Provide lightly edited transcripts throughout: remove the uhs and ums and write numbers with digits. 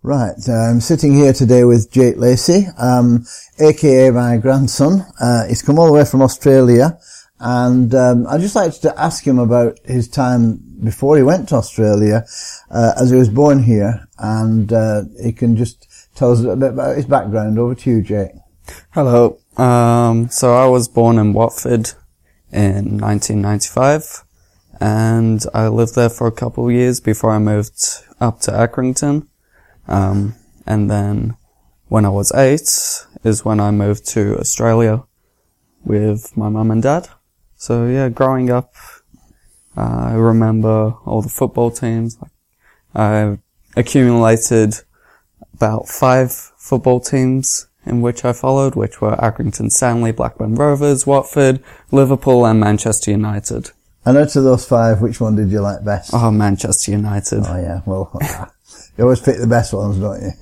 Right, I'm sitting here today with Jake Lacey, aka my grandson. He's come all the way from Australia, and I'd just like to ask him about his time before he went to Australia, as he was born here, and he can just tell us a bit about his background. Over to you, Jake. Hello. So I was born in Watford in 1995, and I lived there for a couple of years before I moved up to Accrington. And then when I was 8 is when I moved to Australia with my mum and dad. So yeah, growing up, I remember all the football teams. I accumulated about 5 football teams in which I followed, which were Accrington Stanley, Blackburn Rovers, Watford, Liverpool and Manchester United. And out of those 5, which one did you like best? Oh, Manchester United. Oh yeah, well, you always pick the best ones, don't you?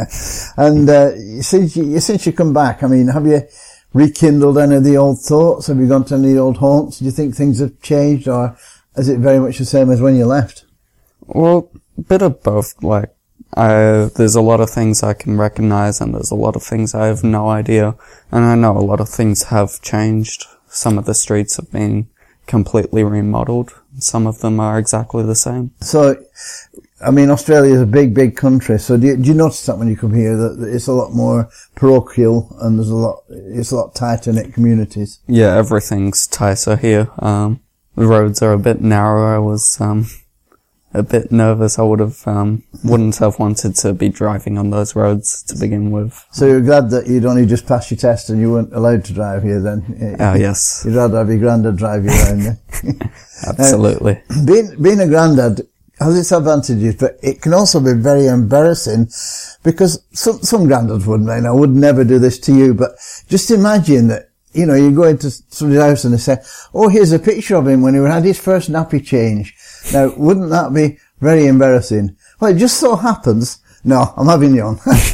And since you come back, I mean, have you rekindled any of the old thoughts? Have you gone to any old haunts? Do you think things have changed, or is it very much the same as when you left? Well, a bit of both. Like, there's a lot of things I can recognize, and there's a lot of things I have no idea. And I know a lot of things have changed. Some of the streets have been completely remodeled. Some of them are exactly the same. So, I mean, Australia is a big, big country. So do you notice that when you come here that it's a lot more parochial and it's a lot tighter knit communities? Yeah, everything's tighter here. The roads are a bit narrower. I was, a bit nervous. I wouldn't have wanted to be driving on those roads to begin with. So you're glad that you'd only just passed your test and you weren't allowed to drive here then? Oh, yes. You'd rather have your granddad drive you around then? Absolutely. Being a granddad has its advantages, but it can also be very embarrassing because some granddads I would never do this to you, but just imagine that, you know, you go into somebody's house and they say, oh, here's a picture of him when he had his first nappy change. Now, wouldn't that be very embarrassing? Well, it just so happens, no, I'm having you on.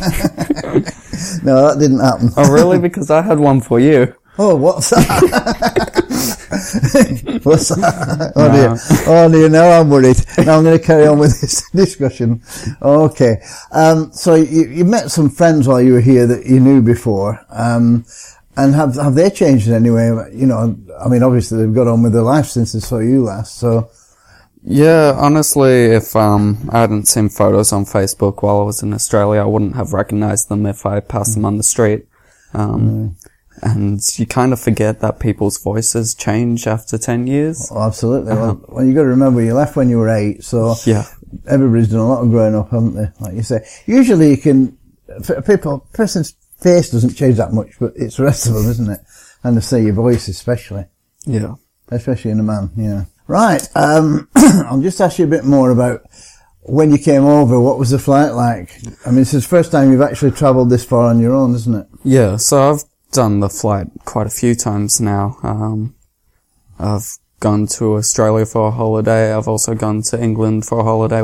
No, that didn't happen. Oh, really? Because I had one for you. Oh, what's that? What's that? Oh dear. Oh dear, now I'm worried. Now I'm going to carry on with this discussion. Okay. So you met some friends while you were here that you knew before. And have they changed in any way? You know, I mean, obviously they've got on with their life since they saw you last, so. Yeah, honestly, if I hadn't seen photos on Facebook while I was in Australia, I wouldn't have recognized them if I passed them on the street. And you kind of forget that people's voices change after 10 years. Oh, absolutely. Well, you got to remember you left when you were 8, so yeah, everybody's done a lot of growing up, haven't they? Like you say, usually you can, person's face doesn't change that much, but it's the rest of them, isn't it? And I say your voice especially. Yeah. Especially in a man, yeah. Right, I'll just ask you a bit more about when you came over. What was the flight like? I mean, this is the first time you've actually travelled this far on your own, isn't it? Yeah, so I've done the flight quite a few times now. I've gone to Australia for a holiday. I've also gone to England for a holiday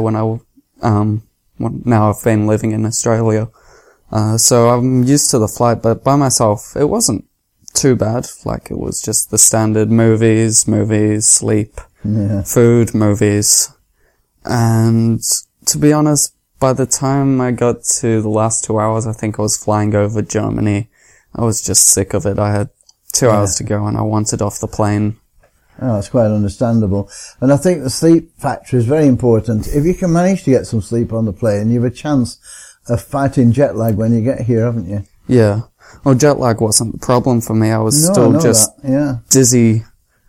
now I've been living in Australia. So I'm used to the flight, but by myself, it wasn't too bad. Like, it was just the standard movies, sleep, food, movies. And to be honest, by the time I got to the last 2 hours, I think I was flying over Germany. I was just sick of it. I had 2 hours to go and I wanted off the plane. Oh, that's quite understandable. And I think the sleep factor is very important. If you can manage to get some sleep on the plane, you have a chance of fighting jet lag when you get here, haven't you? Yeah. Well, jet lag wasn't the problem for me. I was still just dizzy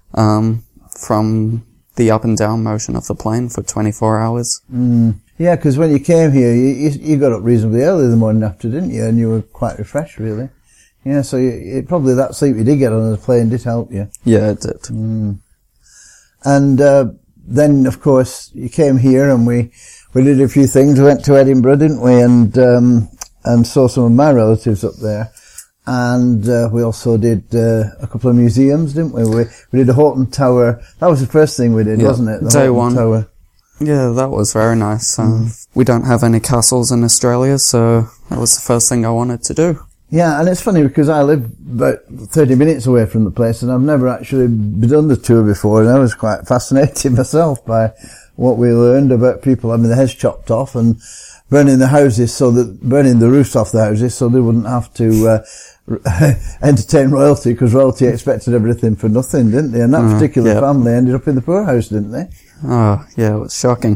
from the up and down motion of the plane for 24 hours. Yeah, because when you came here, you got up reasonably early the morning after, didn't you? And you were quite refreshed, really. Yeah, so probably that sleep you did get on the plane did help you. Yeah, it did. And then, of course, you came here and we did a few things. We went to Edinburgh, didn't we? And saw some of my relatives up there. And we also did a couple of museums, didn't we? We did the Houghton Tower. That was the first thing we did, wasn't it? The Day Houghton one. Tower. Yeah, that was very nice. We don't have any castles in Australia, so that was the first thing I wanted to do. Yeah, and it's funny because I live about 30 minutes away from the place and I've never actually done the tour before, and I was quite fascinated myself by what we learned about people having their heads chopped off and burning the houses burning the roofs off the houses so they wouldn't have to, entertain royalty, because royalty expected everything for nothing, didn't they? And that particular family ended up in the poorhouse, didn't they? Oh, yeah, it was shocking.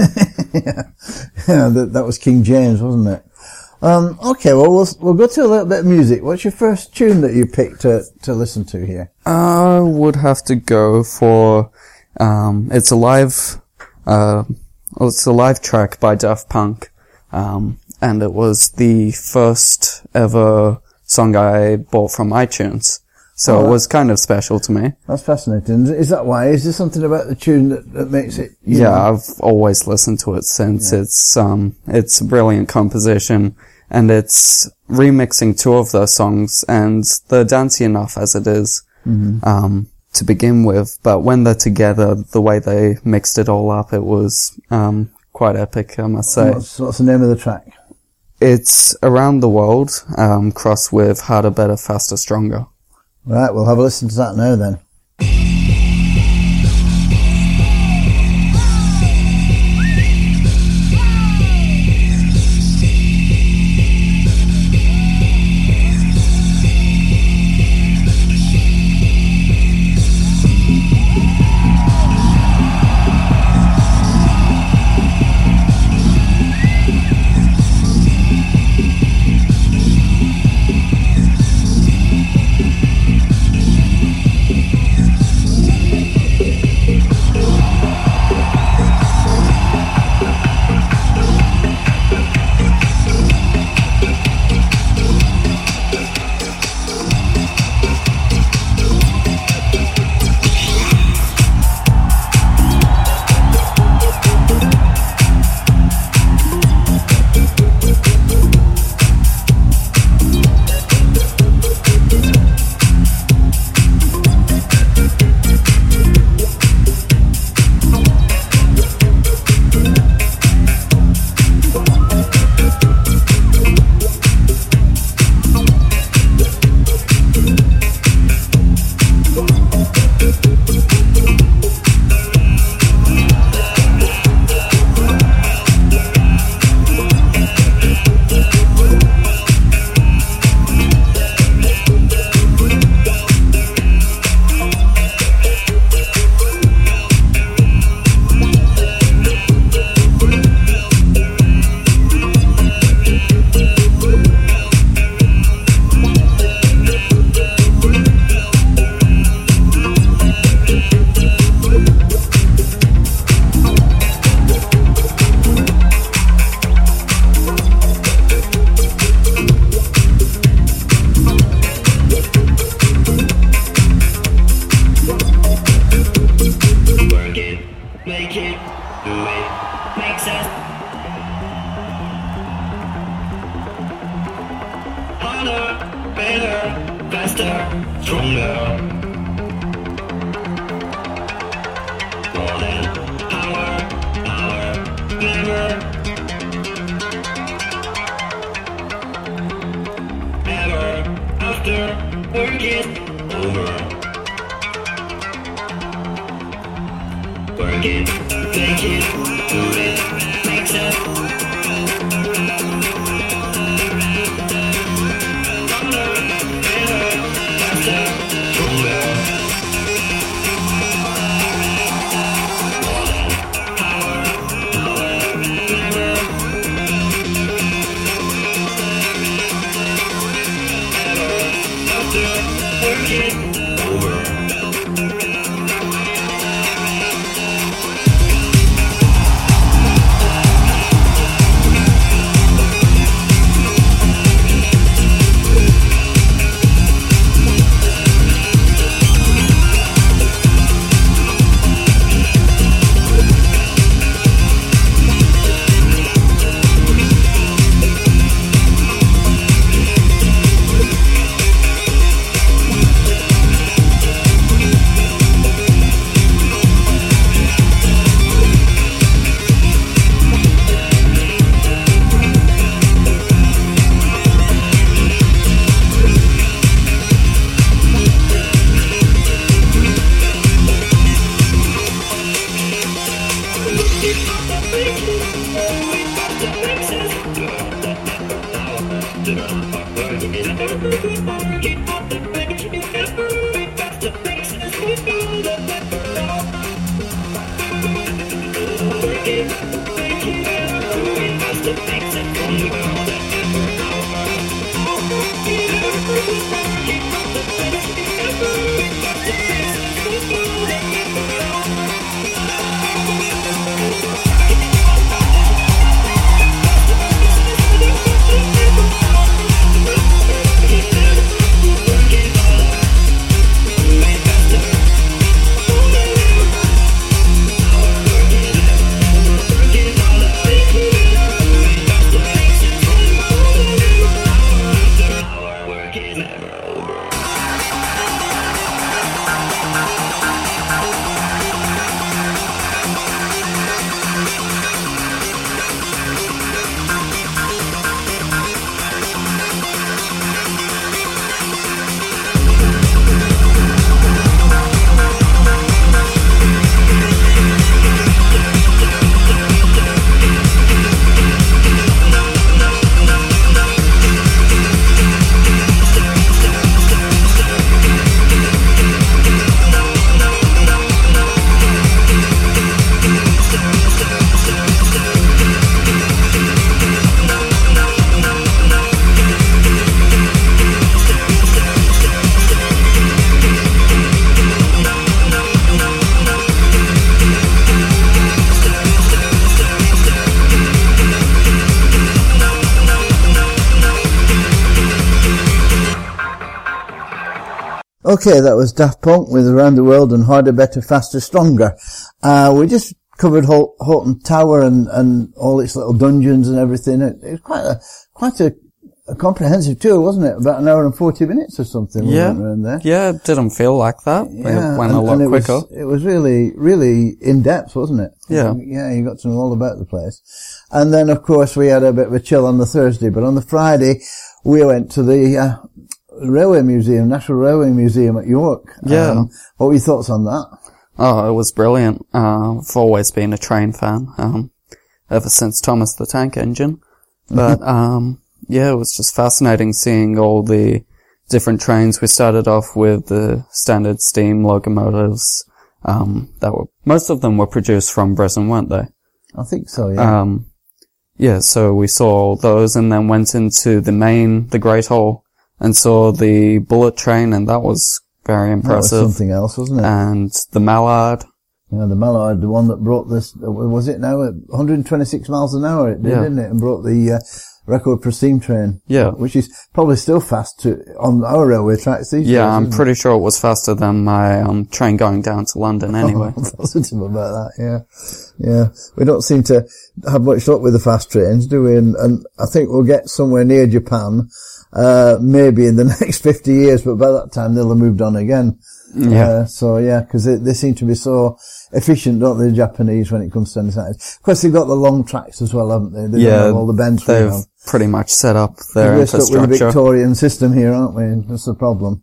That was King James, wasn't it? Okay, well, we'll go to a little bit of music. What's your first tune that you picked to listen to here? I would have to go for, it's a live track by Daft Punk, and it was the first ever song I bought from iTunes. So it was kind of special to me. That's fascinating. Is that why? Is there something about the tune that makes it? I've always listened to it since. Yeah. It's a brilliant composition, and it's remixing two of their songs, and they're dancey enough as it is, to begin with. But when they're together, the way they mixed it all up, it was, quite epic, I must say. What's the name of the track? It's Around the World, crossed with Harder, Better, Faster, Stronger. Right, we'll have a listen to that now then. Okay, that was Daft Punk with Around the World and Harder, Better, Faster, Stronger. We just covered Hoghton Tower and all its little dungeons and everything. It was quite a comprehensive tour, wasn't it? About an hour and 40 minutes or something. Yeah. We went around there. Yeah, it didn't feel like that. Yeah, It went a lot quicker. It was really, really in-depth, wasn't it? Yeah. Yeah, you got to know all about the place. And then, of course, we had a bit of a chill on the Thursday, but on the Friday, we went to the Railway Museum, National Railway Museum at York. Yeah. What were your thoughts on that? Oh, it was brilliant. I've always been a train fan, ever since Thomas the Tank Engine. But, yeah, it was just fascinating seeing all the different trains. We started off with the standard steam locomotives, most of them were produced from Britain, weren't they? I think so, yeah. Yeah, so we saw all those and then went into the Great Hall and saw the bullet train, and that was very impressive. That was something else, wasn't it? And the Mallard. Yeah, the Mallard, the one that brought this, was it now at 126 miles an hour? It did, didn't it? And brought the record for steam train. Yeah. Which is probably still fast on our railway tracks these days. Yeah, I'm pretty sure it was faster than my train going down to London anyway. I'm positive about that, yeah. Yeah. We don't seem to have much luck with the fast trains, do we? And I think we'll get somewhere near Japan, maybe in the next 50 years, but by that time they'll have moved on again. Yeah. Cause they seem to be so efficient, don't they, the Japanese, when it comes to anything. Of course, they've got the long tracks as well, haven't they? They don't have all the bends we they've have. pretty much set up their We're infrastructure. stuck with the Victorian system here, aren't we? That's the problem.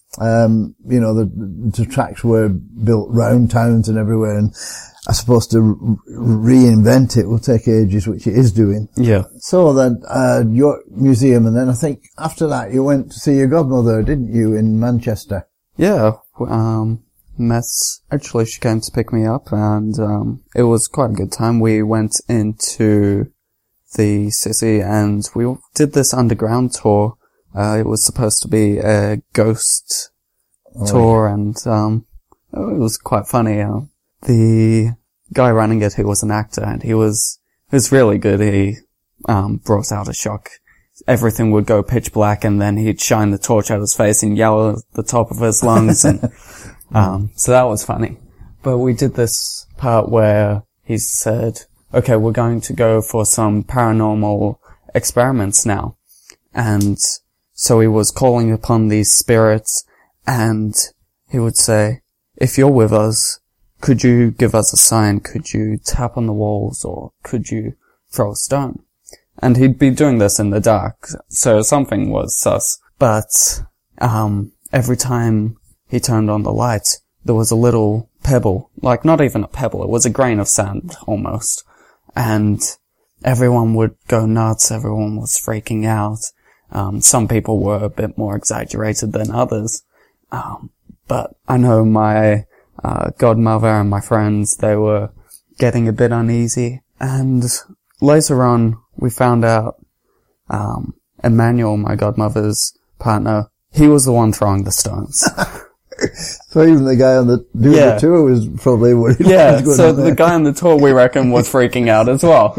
The tracks were built round towns and everywhere, and I suppose to reinvent it will take ages, which it is doing. Yeah. So then, York Museum, and then I think after that you went to see your godmother, didn't you, in Manchester? Yeah. Actually, she came to pick me up, and it was quite a good time. We went into the city and we did this underground tour. It was supposed to be a ghost tour, and it was quite funny. The guy running it, he was an actor, and he was really good. He brought out a shock. Everything would go pitch black, and then he'd shine the torch at his face and yell at the top of his lungs, and so that was funny. But we did this part where he said, okay, we're going to go for some paranormal experiments now. And so he was calling upon these spirits, and he would say, if you're with us, could you give us a sign? Could you tap on the walls, or could you throw a stone? And he'd be doing this in the dark, so something was sus. But every time he turned on the light, there was a little pebble, like not even a pebble, it was a grain of sand almost. And everyone would go nuts, everyone was freaking out. Some people were a bit more exaggerated than others. But I know my godmother and my friends, they were getting a bit uneasy. And later on, we found out Emmanuel, my godmother's partner, he was the one throwing the stones. So even the guy on the the tour was probably worried. Yeah, so the guy on the tour, we reckon, was freaking out as well.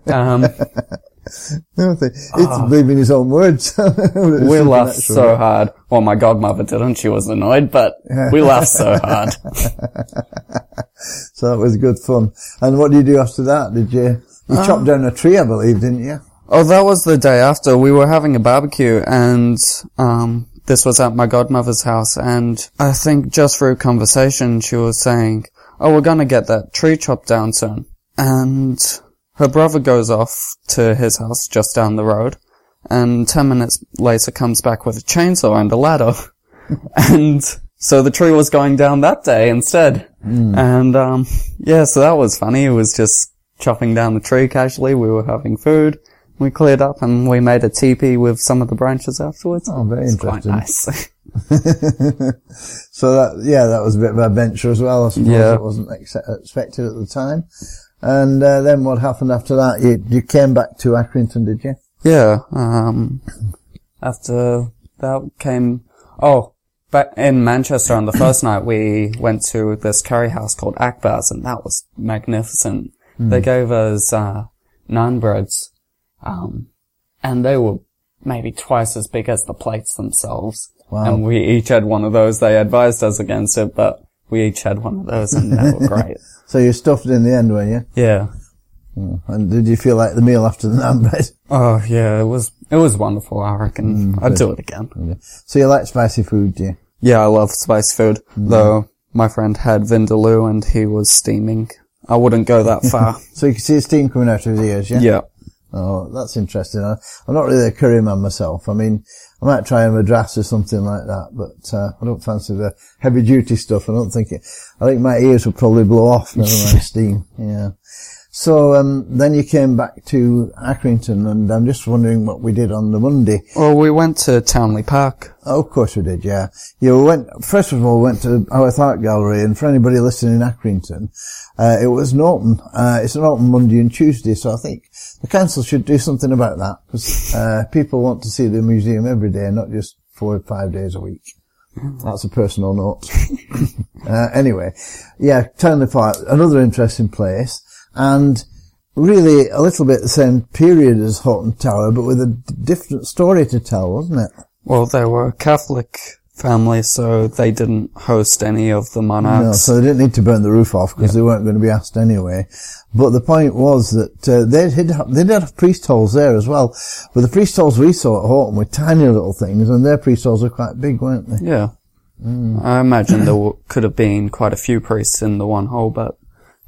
It's believing his own words. We laughed so hard. Well, my godmother didn't. She was annoyed, but we laughed so hard. So that was good fun. And what did you do after that? Did you chop down a tree, I believe, didn't you? Oh, that was the day after. We were having a barbecue, and this was at my godmother's house, and I think just through conversation she was saying, oh, we're gonna get that tree chopped down soon. And her brother goes off to his house just down the road, and 10 minutes later comes back with a chainsaw and a ladder. And so the tree was going down that day instead. And so that was funny. It was just chopping down the tree casually. We were having food. We cleared up and we made a teepee with some of the branches afterwards. Oh, very interesting. Quite nice. So that was a bit of an adventure as well. I suppose it wasn't expected at the time. And then what happened after that? You came back to Accrington, did you? Yeah. After that came... back in Manchester on the first night, we went to this curry house called Akbar's, and that was magnificent. They gave us naan breads. And they were maybe twice as big as the plates themselves. Wow. And we each had one of those. They advised us against it, but we each had one of those and they were great. So you stuffed in the end, weren't you? Yeah. And did you feel like the meal after the naan bread? Oh, yeah, it was wonderful. I reckon I'd do it again. Okay. So you like spicy food, do you? Yeah, I love spicy food. Though my friend had vindaloo and he was steaming. I wouldn't go that far. So you can see steam coming out of his ears, yeah? Yeah. Oh, that's interesting. I'm not really a curry man myself. I mean, I might try a madras or something like that, but I don't fancy the heavy duty stuff. I think my ears would probably blow off, never mind steam. Yeah. So, then you came back to Accrington, and I'm just wondering what we did on the Monday. Well, we went to Townley Park. Oh, of course we did, yeah. First of all, we went to Howarth Art Gallery, and for anybody listening in Accrington, it was an open, it's an open Monday and Tuesday, so I think the council should do something about that, because, people want to see the museum every day, not just 4 or 5 days a week. That's a personal note. Anyway, yeah, Townley Park, another interesting place. And really a little bit the same period as Hoghton Tower, but with a different story to tell, wasn't it? Well, they were a Catholic family, so they didn't host any of the monarchs. No, so they didn't need to burn the roof off because they weren't going to be asked anyway. But the point was that they did have priest halls there as well. But the priest halls we saw at Hoghton were tiny little things, and their priest halls were quite big, weren't they? Yeah. I imagine there could have been quite a few priests in the one hall, but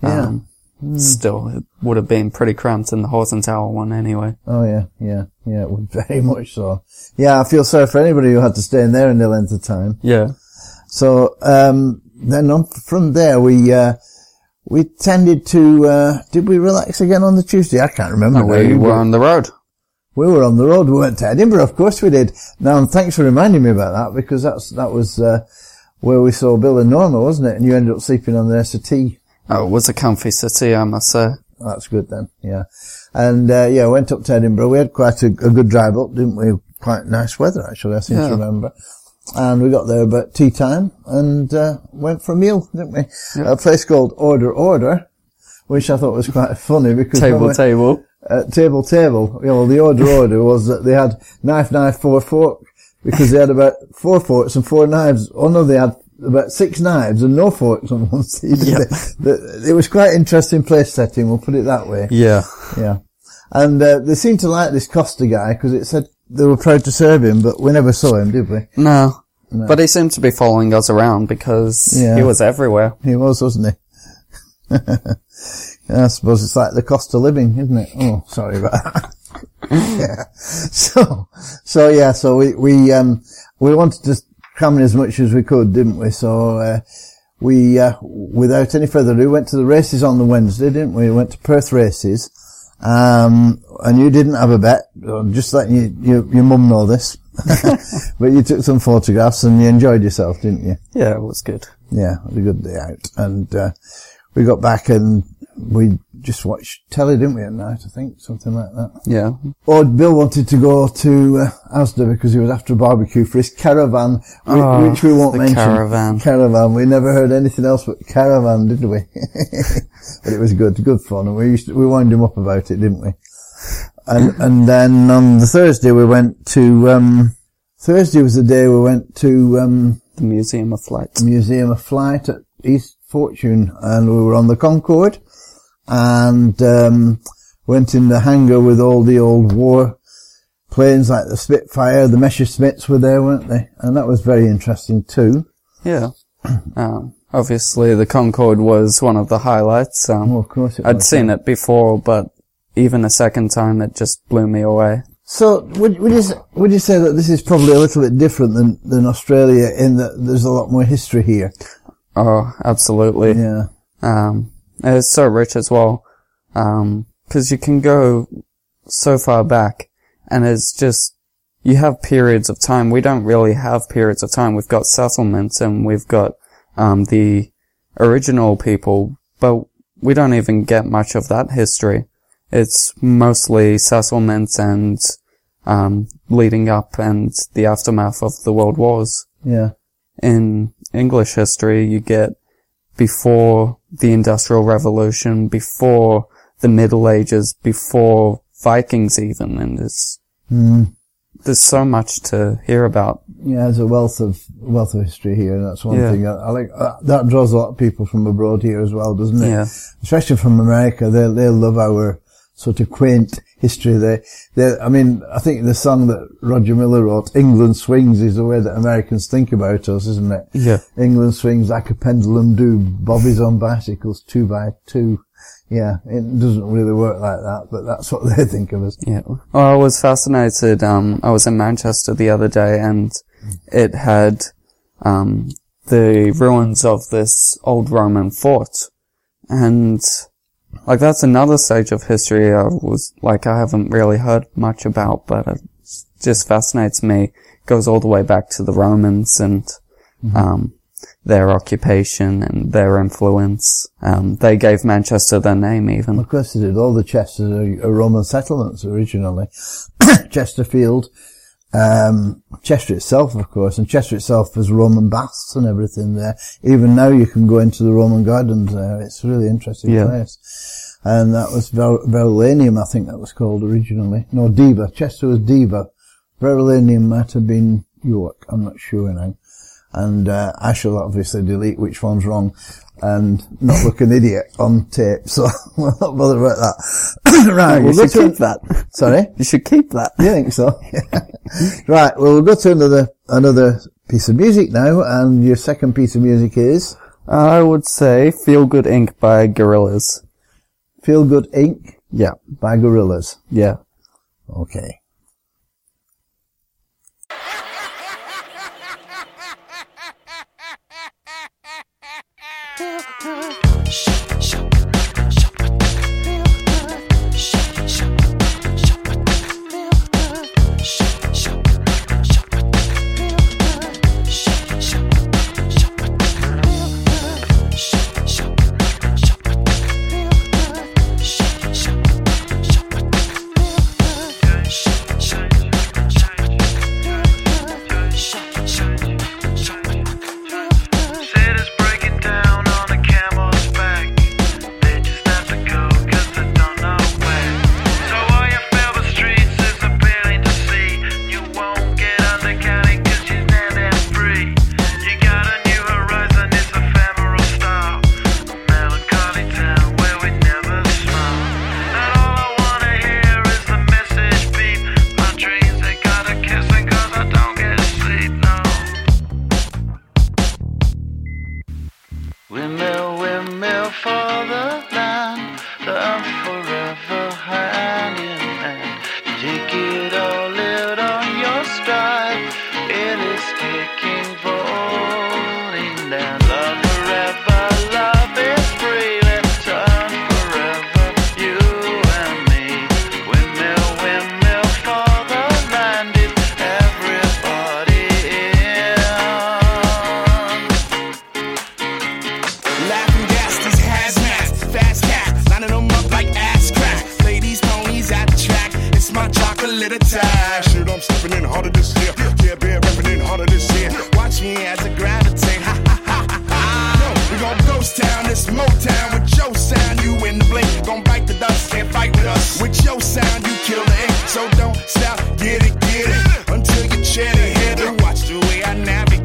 still, it would have been pretty cramped in the Hoghton Tower one anyway. Oh yeah, it would very much so. Yeah, I feel sorry for anybody who had to stay in there in the length of time. Yeah. So, then from there we tended to, did we relax again on the Tuesday? I can't remember. We were on the road. We were on the road. We went to Edinburgh, of course we did. Now, thanks for reminding me about that, because that was, where we saw Bill and Norma, wasn't it? And you ended up sleeping on the settee. Oh, it was a comfy city, I must say. That's good then, yeah. And, went up to Edinburgh. We had quite a good drive up, didn't we? Quite nice weather, actually, I seem to remember. And we got there about tea time and, went for a meal, didn't we? Yep. A place called Order, which I thought was quite funny because... Table. Table. You know, the order was that they had knife, 4 fork, because they had about 4 forks and 4 knives. Oh no, they had about 6 knives and no forks on one side. Yep. It was quite an interesting place setting, we'll put it that way. Yeah. Yeah. And, they seemed to like this Costa guy because it said they were proud to serve him, but we never saw him, did we? No. But he seemed to be following us around because he was everywhere. He was, wasn't he? Yeah, I suppose it's like the cost of living, isn't it? Oh, sorry about that. Yeah. So we wanted to cram in as much as we could, didn't we? So, without any further ado, went to the races on the Wednesday, didn't we? We went to Perth races, And you didn't have a bet. I'm just letting your mum know this. But you took some photographs and you enjoyed yourself, didn't you? Yeah, it was good. Yeah, it was a good day out. And, we got back and we just watched telly, didn't we, at night, I think? Something like that. Yeah. Or Bill wanted to go to Asda because he was after a barbecue for his caravan, which we won't mention. Caravan. We never heard anything else but caravan, did we? But it was good fun, and we wound him up about it, didn't we? And then on the Thursday we went to Thursday was the day we went to the Museum of Flight. Museum of Flight at East Fortune, and we were on the Concorde and went in the hangar with all the old war planes like the Spitfire. The Messerschmitts were there, weren't they? And that was very interesting too. Yeah. Obviously the Concorde was one of the highlights. Of course it was. I'd seen it before, but even a second time it just blew me away. So would you say that this is probably a little bit different than Australia in that there's a lot more history here? Oh, absolutely. Yeah. It's so rich as well. 'Cause you can go so far back and it's just, you have periods of time. We don't really have periods of time. We've got settlements and we've got, the original people, but we don't even get much of that history. It's mostly settlements and, leading up and the aftermath of the world wars. Yeah. In English history, you get before the Industrial Revolution, before the Middle Ages, before Vikings even, and there's so much to hear about. Yeah, there's a wealth of history here, and that's one thing. I like that draws a lot of people from abroad here as well, doesn't it? Yeah. Especially from America, they love our sort of quaint history. I mean, I think the song that Roger Miller wrote, "England Swings," is the way that Americans think about us, isn't it? Yeah. England swings like a pendulum do. Bobbies on bicycles 2x2. Yeah, it doesn't really work like that, but that's what they think of us. Yeah. Well, I was fascinated. I was in Manchester the other day and it had, the ruins of this old Roman fort. And, like, that's another stage of history I haven't really heard much about, but it just fascinates me. It goes all the way back to the Romans and, their occupation and their influence. They gave Manchester their name even. Of course they did. All the Chesters are Roman settlements originally. Chesterfield, Chester itself, of course, and Chester itself has Roman baths and everything there. Even now you can go into the Roman gardens there. It's a really interesting place. And that was Verulamium, I think that was called originally. No, Deva. Chester was Deva. Verulamium might have been York. I'm not sure now. And I shall obviously delete which one's wrong and not look an idiot on tape, so we'll not bother about that. Right, you should keep that. Sorry? You should keep that. You think so? Right, well, we'll go to another piece of music now, and your second piece of music is? I would say Feel Good Inc. by Gorillaz. Feel Good Inc.? Yeah. By Gorillaz? Yeah. Okay. time. Shit, I'm stepping in harder this year. Yeah, been rapping in harder this year. Watch me as I gravitate. Ha ha ha ha ha. Yo, we gon' ghost town, this Motown with your sound. You in the blink, gon' bite the dust, can't fight with us. With your sound, you kill the ink. So don't stop, get it until you chin it hit and watch the way I navigate.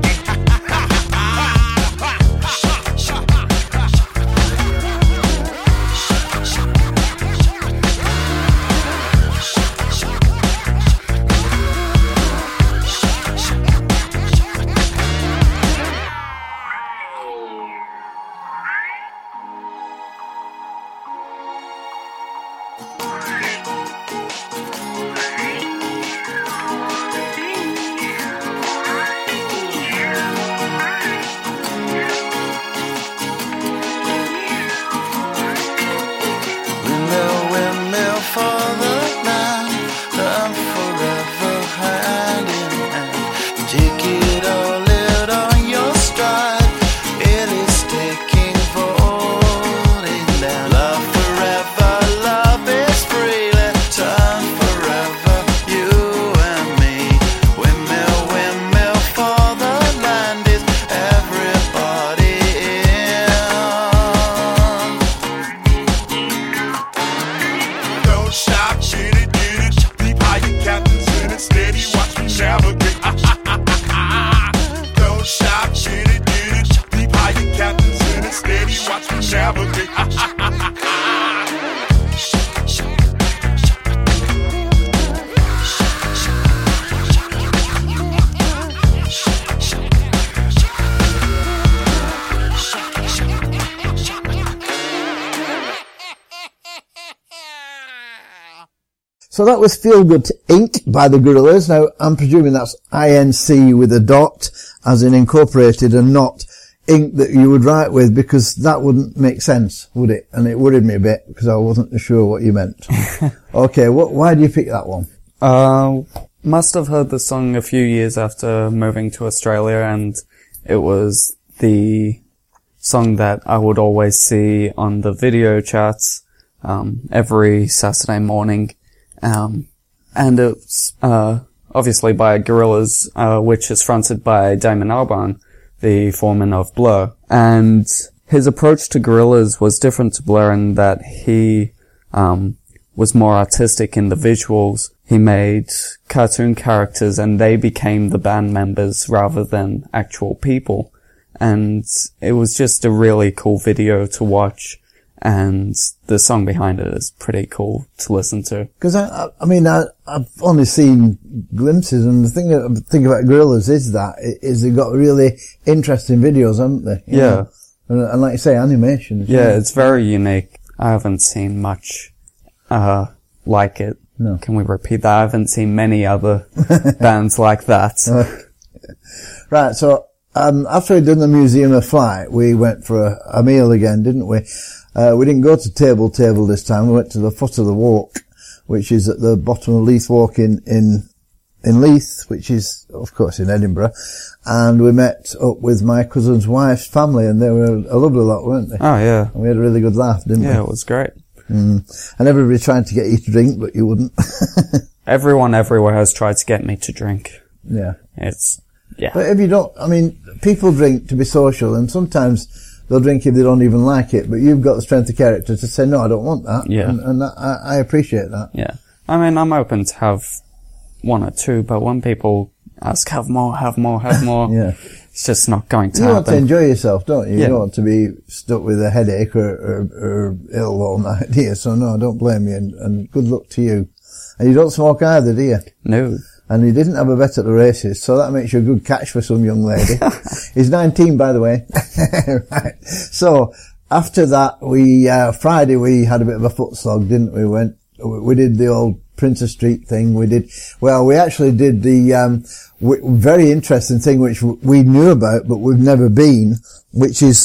So that was Feel Good Inc. by the Gorillaz. Now, I'm presuming that's INC with a dot, as in incorporated, and not ink that you would write with, because that wouldn't make sense, would it? And it worried me a bit, because I wasn't sure what you meant. Okay, why do you pick that one? Must have heard the song a few years after moving to Australia, and it was the song that I would always see on the video chats, every Saturday morning. And it's, obviously by Gorillaz, which is fronted by Damon Albarn, the foreman of Blur. And his approach to Gorillaz was different to Blur in that he, was more artistic in the visuals. He made cartoon characters and they became the band members rather than actual people. And it was just a really cool video to watch. And the song behind it is pretty cool to listen to. Because I've only seen glimpses, and the thing about Gorillaz is they've got really interesting videos, haven't they? You know? And like you say, animation. Yeah, it's very unique. I haven't seen much like it. No. Can we repeat that? I haven't seen many other bands like that. Right, so after we'd done the Museum of Flight, we went for a meal again, didn't we? We didn't go to Table this time. We went to the Foot of the Walk, which is at the bottom of Leith Walk in Leith, which is, of course, in Edinburgh. And we met up with my cousin's wife's family, and they were a lovely lot, weren't they? Oh, yeah. And we had a really good laugh, didn't we? Yeah, it was great. And everybody trying to get you to drink, but you wouldn't. Everyone everywhere has tried to get me to drink. Yeah. But if you don't, people drink to be social, and sometimes they'll drink if they don't even like it, but you've got the strength of character to say, no, I don't want that. Yeah. And I appreciate that. Yeah. I'm open to have one or two, but when people ask, have more, Yeah. it's just not going to you happen. Want to enjoy yourself, don't you? Yeah. You don't want to be stuck with a headache or ill all night, do you? So no, don't blame me, and good luck to you. And you don't smoke either, do you? No. And he didn't have a bet at the races, so that makes you a good catch for some young lady. He's 19, by the way. Right. So, after that, Friday we had a bit of a foot slog, didn't we? We did the old Princess Street thing. We actually did the, very interesting thing which we knew about, but we've never been, which is,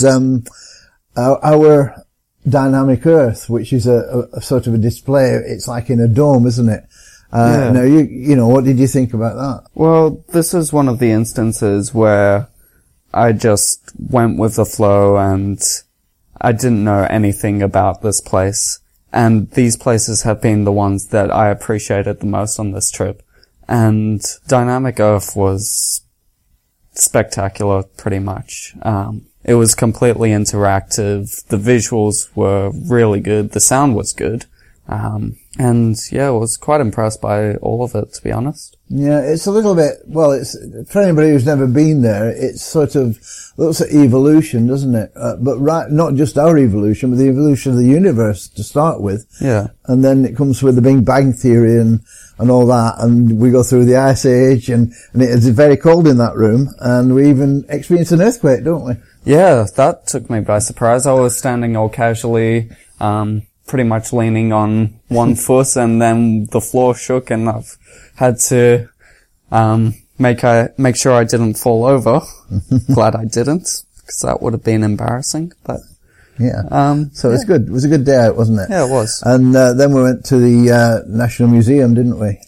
our Dynamic Earth, which is a sort of a display. It's like in a dome, isn't it? Yeah. Now, you know, what did you think about that? Well, this is one of the instances where I just went with the flow and I didn't know anything about this place. And these places have been the ones that I appreciated the most on this trip. And Dynamic Earth was spectacular, pretty much. It was completely interactive. The visuals were really good. The sound was good. And yeah, I was quite impressed by all of it, to be honest. Yeah, it's a little bit, well, it's, for anybody who's never been there, it's sort of, looks at evolution, doesn't it? But not just our evolution, but the evolution of the universe to start with. Yeah. And then it comes with the Big Bang Theory and all that, and we go through the Ice Age, and it is very cold in that room, and we even experience an earthquake, don't we? Yeah, that took me by surprise. I was standing all casually, pretty much leaning on one foot, and then the floor shook, and I've had to make sure I didn't fall over. Glad I didn't, because that would have been embarrassing. But yeah, so it's good. It was a good day out, wasn't it? Yeah, it was. And then we went to the National Museum, didn't we?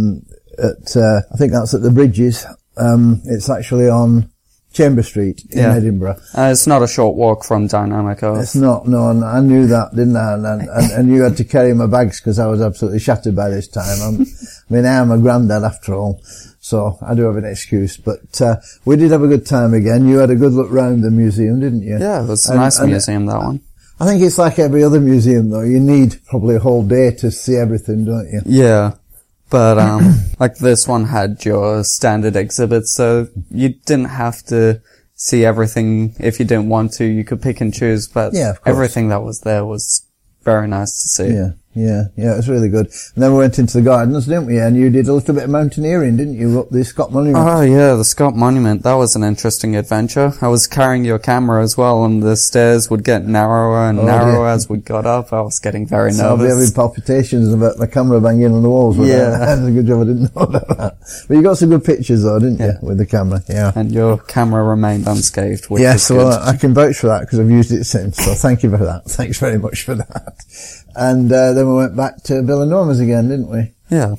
I think that's at the Bridges. It's actually on Chamber Street in Edinburgh. It's not a short walk from Dynamic Earth. It's not, no, and I knew that, didn't I? And you had to carry my bags because I was absolutely shattered by this time. I am a granddad after all, so I do have an excuse. But we did have a good time again. You had a good look round the museum, didn't you? Yeah, it was a nice museum, that one. I think it's like every other museum, though. You need probably a whole day to see everything, don't you? Yeah. But, like this one had your standard exhibits, so you didn't have to see everything if you didn't want to. You could pick and choose, but everything that was there was very nice to see. Yeah, it was really good. And then we went into the gardens, didn't we? And you did a little bit of mountaineering, didn't you? Up the Scott Monument. Oh yeah, the Scott Monument. That was an interesting adventure. I was carrying your camera as well, and the stairs would get narrower and narrower as we got up. I was getting very nervous. I'll be having palpitations about my camera banging on the walls. Yeah. That's a good job I didn't know about that. But you got some good pictures though, didn't you? With the camera, yeah. And your camera remained unscathed, which is good. Well, I can vouch for that because I've used it since. So thank you for that. Thanks very much for that. And then we went back to Bill and Norma's again, didn't we? Yeah.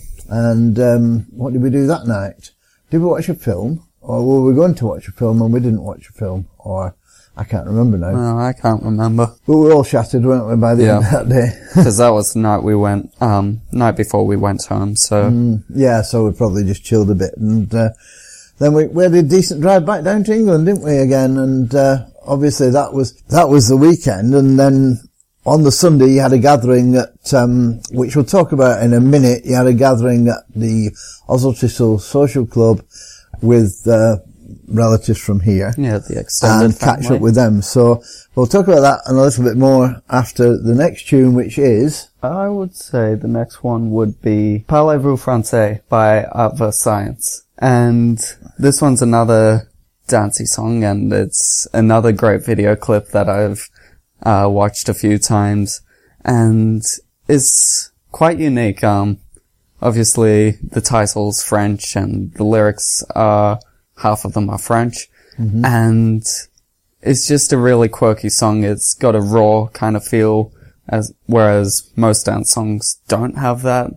And what did we do that night? Did we watch a film? Or were we going to watch a film and we didn't watch a film? Or I can't remember now. No, I can't remember. But we were all shattered, weren't we, by the end of that day? Because that was the night we went, night before we went home, so. So we probably just chilled a bit. And then we had a decent drive back down to England, didn't we, again? And obviously that was the weekend. And then on the Sunday, you had a gathering at, which we'll talk about in a minute. You had a gathering at the Oswald Thistle Social Club with relatives from here. Yeah, the extended and catch up with them. So we'll talk about that and a little bit more after the next tune, which is... I would say the next one would be Parlez-vous français by Art vs Science. And this one's another dancey song, and it's another great video clip that I've watched a few times, and it's quite unique. Obviously the title's French and the lyrics are, half of them are French, and it's just a really quirky song. It's got a raw kind of feel, whereas most dance songs don't have that.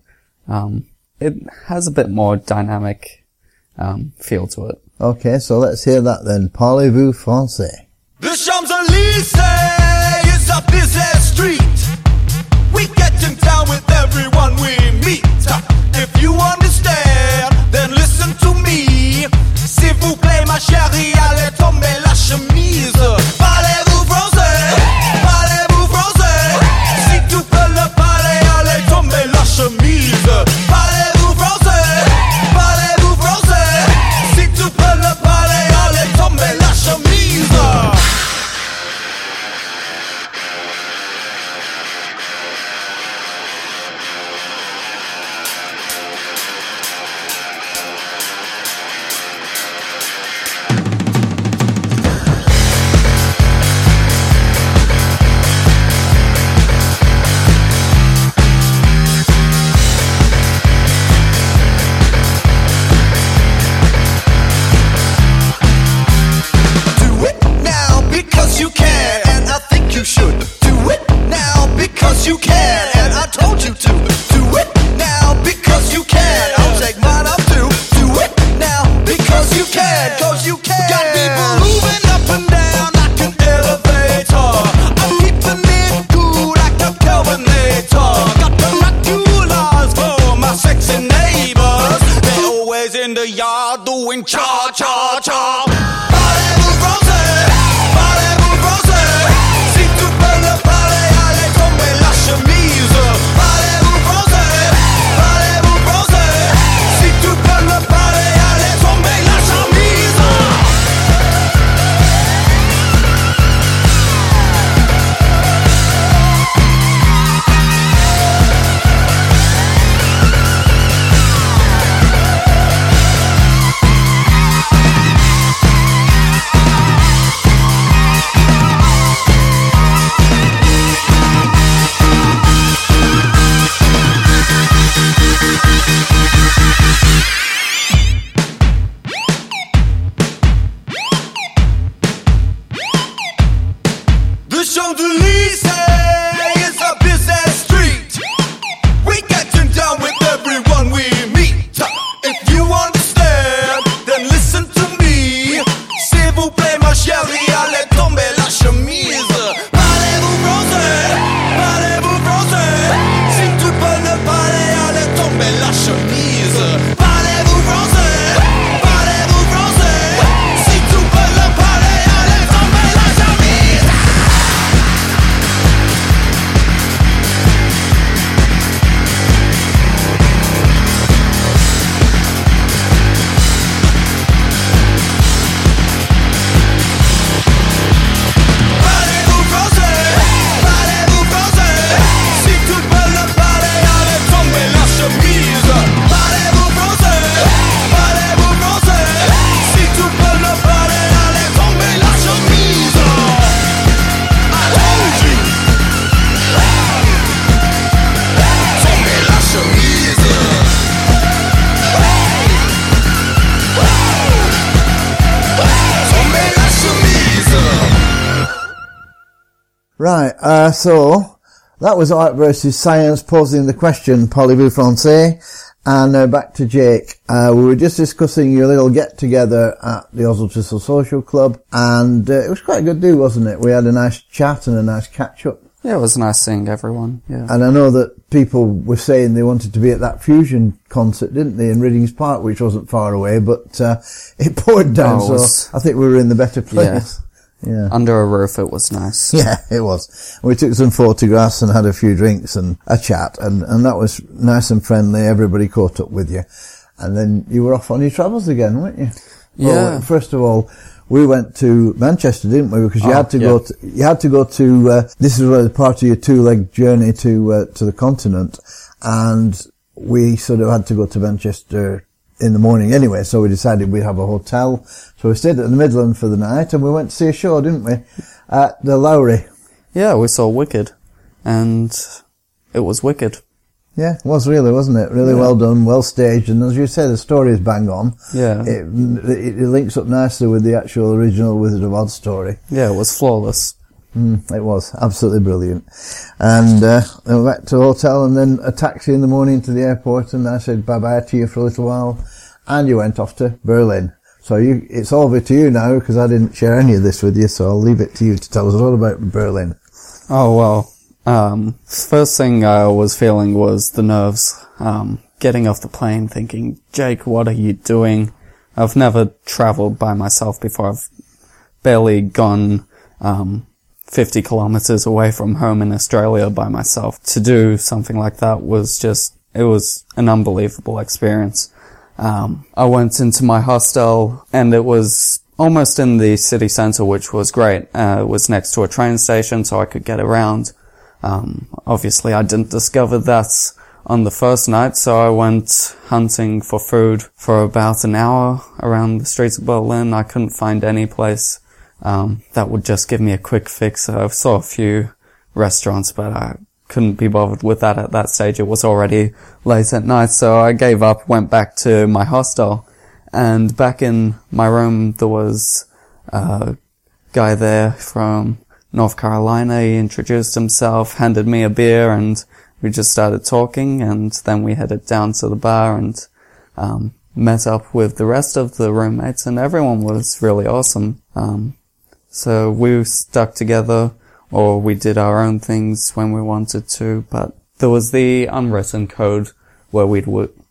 It has a bit more dynamic, feel to it. Okay, so let's hear that then. Parlez-vous français? The Champs-Élysées is a busy street. We getting down with everyone we meet. If you understand, then listen to me. S'il vous plaît, ma chérie, allez tomber la chemise. Parlez-vous français? Parlez-vous français? Si tu peux le parler, allez tomber la chemise. Parlez-vous français? Parlez-vous français? Si tu peux le parler, allez tomber la chemise. boys in the yard doing cha-cha-cha. Parlez-vous français, parlez-vous français. Si tu peux ne parler, allez tomber la chemise. Parlez-vous français, parlez-vous français. Si tu peux ne parler, allez tomber la chemise. The Champs-Élysées is a busy street. We getting down with everyone we meet. If you understand, then listen to me. S'il vous plaît, ma chérie, allez tomber la chemise. Parlez-vous français, parlez-vous français. Si tu peux ne parler, allez tomber la chemise. Parlez-vous français, parlez-vous français. Si tu peux ne parler, allez tomber la chemise. Parlez-vous français, parlez-vous français. Si tu peux ne parler, allez tomber la chemise. Parlez-vous français, parlez-vous français. Si tu peux ne parler, allez tomber la chemise. Allons-y. Tomber la chemise. Tomber la chemise. Right, so that was Art versus Science posing the question, Parlez-vous français? And back to Jake. We were just discussing your little get-together at the Oswald Thistle Social Club, and it was quite a good do, wasn't it? We had a nice chat and a nice catch-up. Yeah, it was nice seeing everyone, yeah. And I know that people were saying they wanted to be at that Fusion concert, didn't they, in Riddings Park, which wasn't far away, but it poured down, Oh, it was- so I think we were in the better place. Yeah. Under a roof, it was nice. Yeah, it was. We took some photographs and had a few drinks and a chat, and that was nice and friendly. Everybody caught up with you. And then you were off on your travels again, weren't you? Yeah. Well, first of all, we went to Manchester, didn't we? Because you Oh, had to yeah. go to, this is where part of your 2-leg journey to the continent, and we sort of had to go to Manchester in the morning anyway, so we decided we'd have a hotel. So we stayed at the Midland for the night, and we went to see a show, didn't we? At the Lowry. Yeah, we saw Wicked, and it was wicked. Yeah, it was really, wasn't it? Really well done, well staged, and as you say, the story is bang on. Yeah. It links up nicely with the actual original Wizard of Oz story. Yeah, it was flawless. It was absolutely brilliant. And then we went to the hotel, and then a taxi in the morning to the airport, and I said bye-bye to you for a little while, and you went off to Berlin. So it's over to you now, because I didn't share any of this with you, so I'll leave it to you to tell us all about Berlin. Oh, well, first thing I was feeling was the nerves, getting off the plane thinking, Jake, what are you doing? I've never traveled by myself before. I've barely gone, 50 kilometers away from home in Australia by myself. To do something like that was it was an unbelievable experience. I went into my hostel, and it was almost in the city centre, which was great. It was next to a train station, so I could get around. Obviously I didn't discover that on the first night, so I went hunting for food for about an hour around the streets of Berlin. I couldn't find any place that would just give me a quick fix. I saw a few restaurants, but I couldn't be bothered with that at that stage. It was already late at night, so I gave up, went back to my hostel, and back in my room there was a guy there from North Carolina. He introduced himself, handed me a beer, and we just started talking, and then we headed down to the bar and met up with the rest of the roommates, and everyone was really awesome. So we stuck together, or we did our own things when we wanted to, but there was the unwritten code where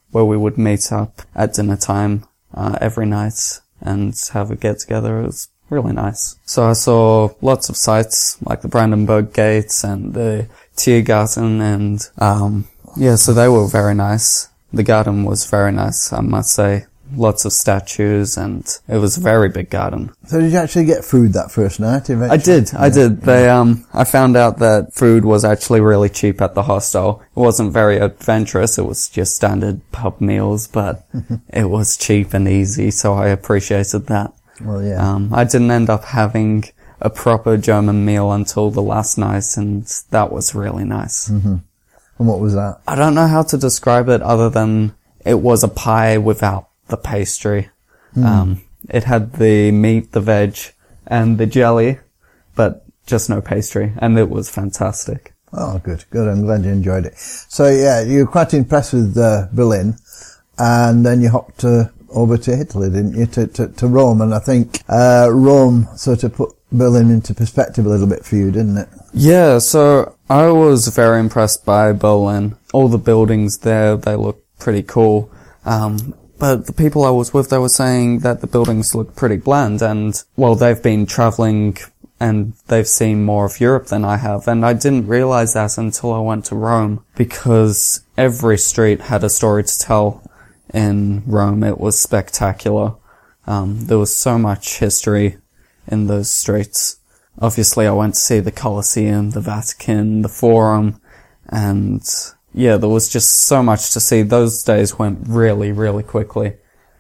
where we would meet up at dinner time every night and have a get-together. It was really nice. So I saw lots of sights, like the Brandenburg Gates and the Tiergarten, and so they were very nice. The garden was very nice, I must say. Lots of statues, and it was a very big garden. So did you actually get food that first night eventually? I did. I found out that food was actually really cheap at the hostel. It wasn't very adventurous, it was just standard pub meals, but it was cheap and easy, so I appreciated that. Well, yeah. I didn't end up having a proper German meal until the last night, and that was really nice. Mm-hmm. And what was that? I don't know how to describe it other than it was a pie without the pastry. It had the meat, the veg, and the jelly, but just no pastry, and it was fantastic. Oh, good. I'm glad you enjoyed it. So, yeah, you were quite impressed with Berlin, and then you hopped over to Italy, didn't you, to Rome, and I think Rome sort of put Berlin into perspective a little bit for you, didn't it? Yeah, so I was very impressed by Berlin. All the buildings there, they look pretty cool. But the people I was with, they were saying that the buildings look pretty bland, and, well, they've been traveling and they've seen more of Europe than I have, and I didn't realize that until I went to Rome, because every street had a story to tell in Rome. It was spectacular. There was so much history in those streets. Obviously, I went to see the Colosseum, the Vatican, the Forum, and yeah, there was just so much to see. Those days went really, really quickly.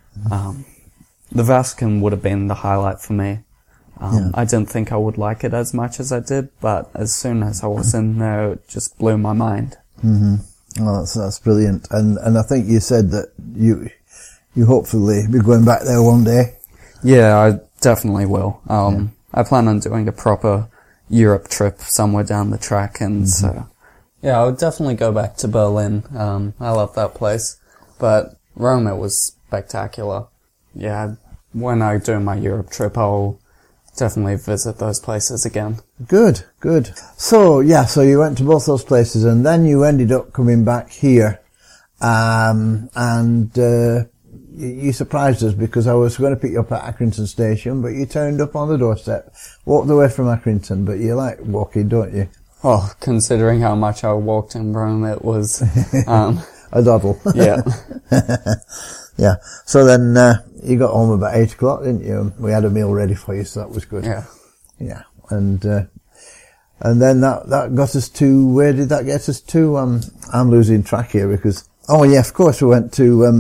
The Vatican would have been the highlight for me. I didn't think I would like it as much as I did, but as soon as I was in there, it just blew my mind. Mm-hmm. Oh, that's brilliant. And I think you said that you hopefully be going back there one day. Yeah, I definitely will. I plan on doing a proper Europe trip somewhere down the track, and yeah, I would definitely go back to Berlin. I love that place. But Rome, it was spectacular. Yeah, when I do my Europe trip, I'll definitely visit those places again. Good. So, yeah, so you went to both those places, and then you ended up coming back here, and you surprised us, because I was going to pick you up at Accrington Station, but you turned up on the doorstep, walked away from Accrington, but you like walking, don't you? Oh, considering how much I walked in Rome, it was, a doddle. Yeah. Yeah. So then, you got home about 8 o'clock, didn't you? We had a meal ready for you, so that was good. Yeah. Yeah. And then that got us to, where did that get us to? I'm losing track here because, oh yeah, of course we went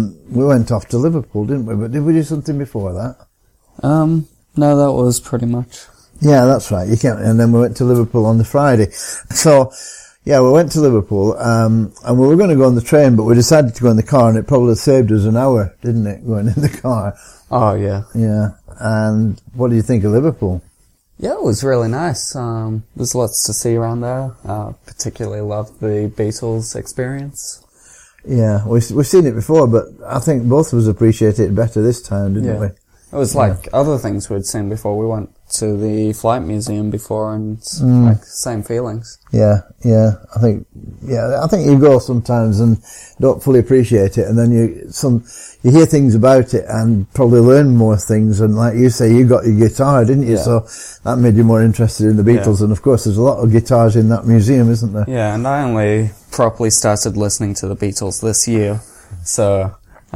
off to Liverpool, didn't we? But did we do something before that? No, that was pretty much. Yeah, that's right. And then we went to Liverpool on the Friday. So, yeah, we went to Liverpool, and we were going to go on the train, but we decided to go in the car, and it probably saved us an hour, didn't it, going in the car? Oh, yeah. Yeah. And what do you think of Liverpool? Yeah, it was really nice. There's lots to see around there. Particularly loved the Beatles experience. Yeah, we've seen it before, but I think both of us appreciated it better this time, didn't we? It was like other things we'd seen before. We went to the Flight Museum before, and like same feelings. Yeah. I think you go sometimes and don't fully appreciate it, and then you hear things about it and probably learn more things. And like you say, you got your guitar, didn't you? Yeah. So that made you more interested in the Beatles. Yeah. And of course, there's a lot of guitars in that museum, isn't there? Yeah, and I only properly started listening to the Beatles this year, so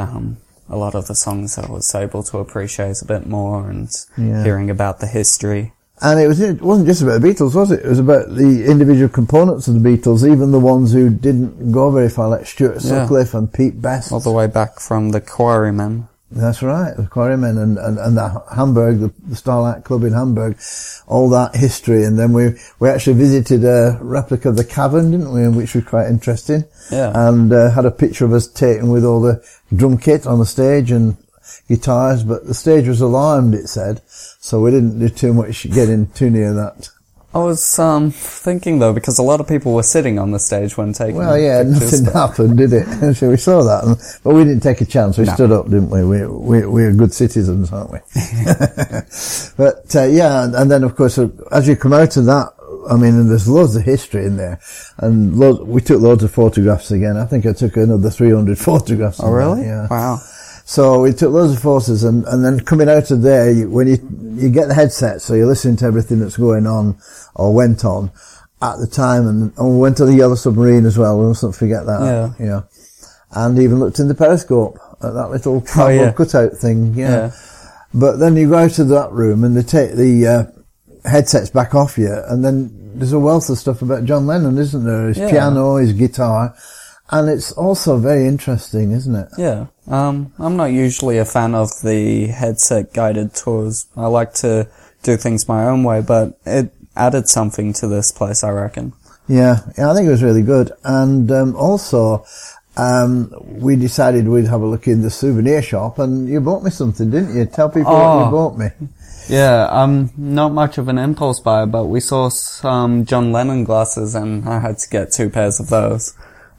a lot of the songs I was able to appreciate a bit more, and hearing about the history. And it wasn't just about the Beatles, was it? It was about the individual components of the Beatles, even the ones who didn't go very far, like Stuart Sutcliffe and Pete Best. All the way back from the Quarrymen. That's right, the Quarrymen and the Hamburg, the Starlight Club in Hamburg, all that history. And then we actually visited a replica of the Cavern, didn't we? Which was quite interesting. Yeah. And had a picture of us taken with all the drum kit on the stage and guitars, but the stage was alarmed, it said, so we didn't do too much getting too near that. I was thinking though, because a lot of people were sitting on the stage when taking Well, yeah, pictures, nothing happened, did it? So we saw that, but we didn't take a chance. We stood up, didn't we? We're good citizens, aren't we? But yeah, and then of course, as you come out of that I mean, and there's loads of history in there. And we took loads of photographs again. I think I took another 300 photographs. Oh, really? Yeah. Wow. So we took loads of photos, and then coming out of there, when you get the headset, so you're listening to everything that's going on, or went on, at the time, and we went to the Yellow Submarine as well, we mustn't forget that. Yeah. And even looked in the periscope at that little cutout thing, But then you go out of that room and they take the headsets back off you, and then there's a wealth of stuff about John Lennon, isn't there? His piano, his guitar, and it's also very interesting, isn't it? Yeah. I'm not usually a fan of the headset guided tours. I like to do things my own way, but it added something to this place, I reckon. Yeah, I think it was really good. And also, we decided we'd have a look in the souvenir shop, and you bought me something, didn't you? Tell people what you bought me. Yeah, I'm not much of an impulse buyer, but we saw some John Lennon glasses, and I had to get 2 pairs of those.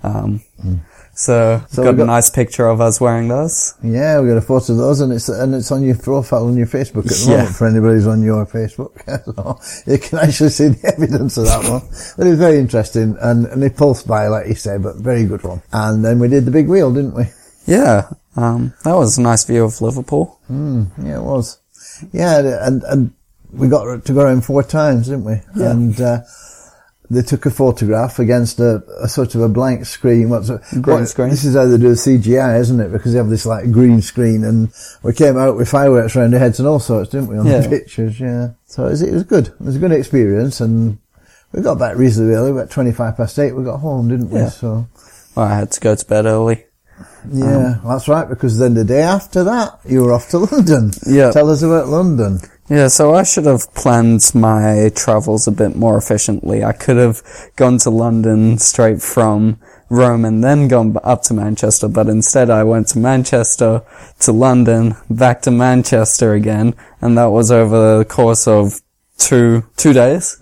So got a nice picture of us wearing those. Yeah, we got a photo of those, and it's on your profile on your Facebook at the moment for anybody who's on your Facebook. So you can actually see the evidence of that one. But it was very interesting, and an impulse buy, like you say, but very good one. And then we did the big wheel, didn't we? Yeah, that was a nice view of Liverpool. Yeah, it was. Yeah, and we got to go around 4 times, didn't we? Yeah. And they took a photograph against a sort of a blank screen. Green screen. This is how they do CGI, isn't it? Because they have this like green screen, and we came out with fireworks around our heads and all sorts, didn't we, on the pictures? Yeah. So it was good. It was a good experience, and we got back reasonably early. About 8:25, we got home, didn't we? Yeah. So. Well, I had to go to bed early. Yeah, that's right, because then the day after that, you were off to London. Yeah. Tell us about London. Yeah, so I should have planned my travels a bit more efficiently. I could have gone to London straight from Rome and then gone up to Manchester, but instead I went to Manchester, to London, back to Manchester again, and that was over the course of two days.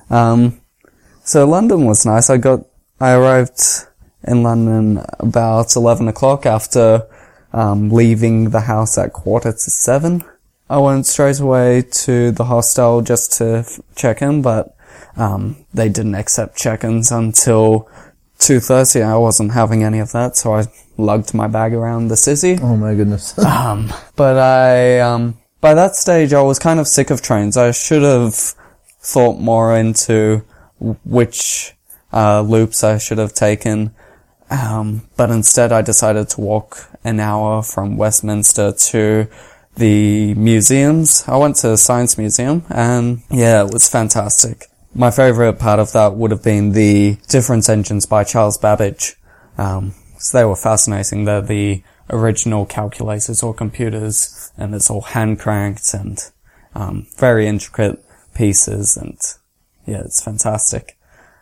So London was nice. I arrived in London about 11 o'clock after leaving the house at 6:45. I went straight away to the hostel just to check in, but they didn't accept check-ins until 2:30. I wasn't having any of that, so I lugged my bag around the city. Oh my goodness. But by that stage I was kind of sick of trains. I should have thought more into which loops I should have taken. But instead I decided to walk an hour from Westminster to the museums. I went to the Science Museum, and yeah, it was fantastic. My favourite part of that would have been the difference engines by Charles Babbage. So they were fascinating. They're the original calculators or computers, and it's all hand cranked and very intricate pieces, and yeah, it's fantastic.